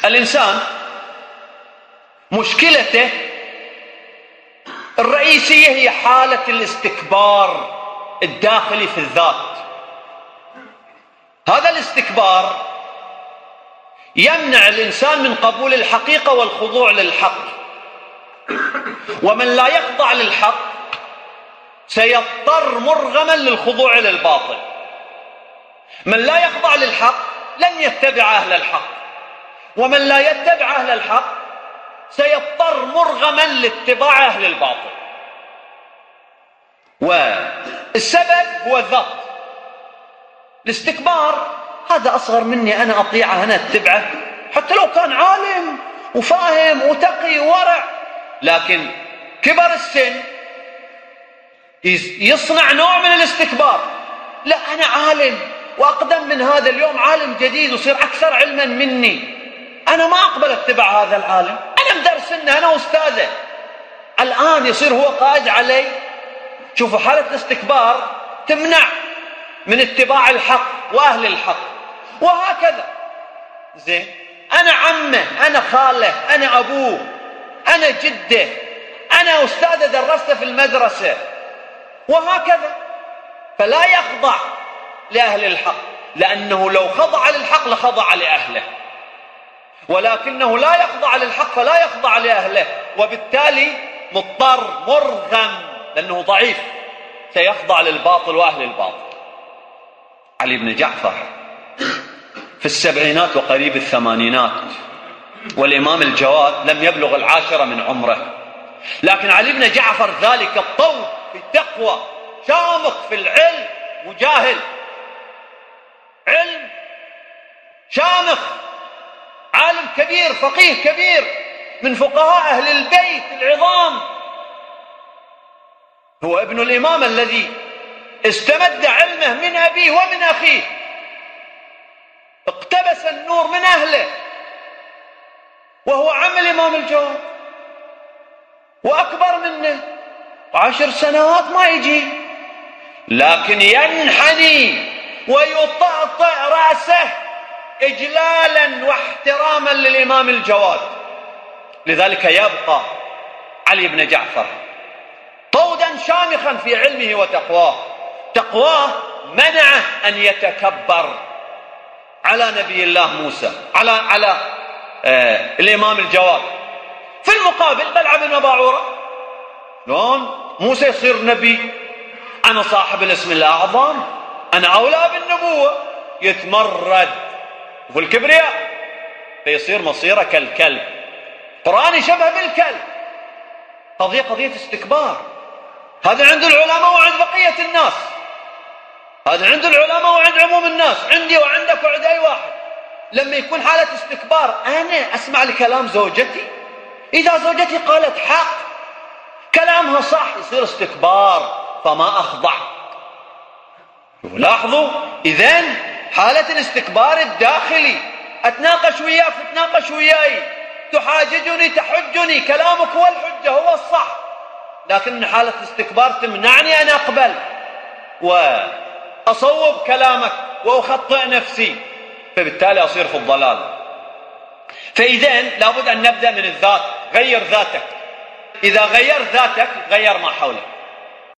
الإنسان مشكلته الرئيسية هي حالة الاستكبار الداخلي في الذات. هذا الاستكبار يمنع الإنسان من قبول الحقيقة والخضوع للحق، ومن لا يخضع للحق سيضطر مرغما للخضوع للباطل. من لا يخضع للحق لن يتبع أهل الحق، ومن لا يتبع أهل الحق سيضطر مرغما لاتباع أهل الباطل. والسبب هو الذات. الاستكبار هذا أصغر مني أنا أطيعه، أنا أتبعه، حتى لو كان عالم وفاهم وتقي وورع، لكن كبر السن يصنع نوع من الاستكبار. لا، أنا عالم وأقدم من هذا، اليوم عالم جديد وصير أكثر علما مني، أنا ما أقبل اتبع هذا العالم، أنا مدرسنه، أنا أستاذه، الآن يصير هو قائد علي. شوفوا حالة الاستكبار تمنع من اتباع الحق وأهل الحق. وهكذا زين، أنا عمه، أنا خاله، أنا أبوه، أنا جده، أنا أستاذه درسته في المدرسة، وهكذا. فلا يخضع لأهل الحق، لأنه لو خضع للحق لخضع لأهله، ولكنه لا يخضع للحق فلا يخضع لأهله، وبالتالي مضطر مرغم لأنه ضعيف سيخضع للباطل وأهل الباطل. علي بن جعفر في السبعينات وقريب الثمانينات، والإمام الجواد لم يبلغ 10 من عمره، لكن علي بن جعفر ذلك الطول في التقوى، شامخ في العلم، مجاهل، علم شامخ، عالم كبير، فقيه كبير، من فقهاء أهل البيت العظام، هو ابن الإمام الذي استمد علمه من أبيه ومن أخيه، اقتبس النور من أهله، وهو عم الإمام الجواد وأكبر منه 10 سنوات ما يجي، لكن ينحني ويطأطئ رأسه إجلالا واحتراما للإمام الجواد. لذلك يبقى علي بن جعفر طودا شامخا في علمه وتقواه. تقواه منعه أن يتكبر على نبي الله موسى، على الإمام الجواد. في المقابل بلعم بن باعورة، شلون موسى يصير نبي؟ أنا صاحب الاسم الأعظم، أنا أولى بالنبوة، يتمرد وفي الكبرياء فيصير مصيره كالكلب، قرآن شبه بالكلب. قضية استكبار. هذا عند العلماء وعند بقية الناس، هذا عند العلماء وعند عموم الناس، عندي وعندك وعند أي واحد. لما يكون حالة استكبار، أنا أسمع لكلام زوجتي، إذا زوجتي قالت حق كلامها صح، يصير استكبار فما أخضع. لاحظوا إذن حالة الاستكبار الداخلي، أتناقش وياك تتناقش وياي، تحاججني تحجني، كلامك هو الحجة هو الصح، لكن حالة الاستكبار تمنعني أن أقبل وأصوب كلامك وأخطئ نفسي، فبالتالي أصير في الضلال. فإذن لابد أن نبدأ من الذات. غير ذاتك، إذا غير ذاتك غير ما حولك.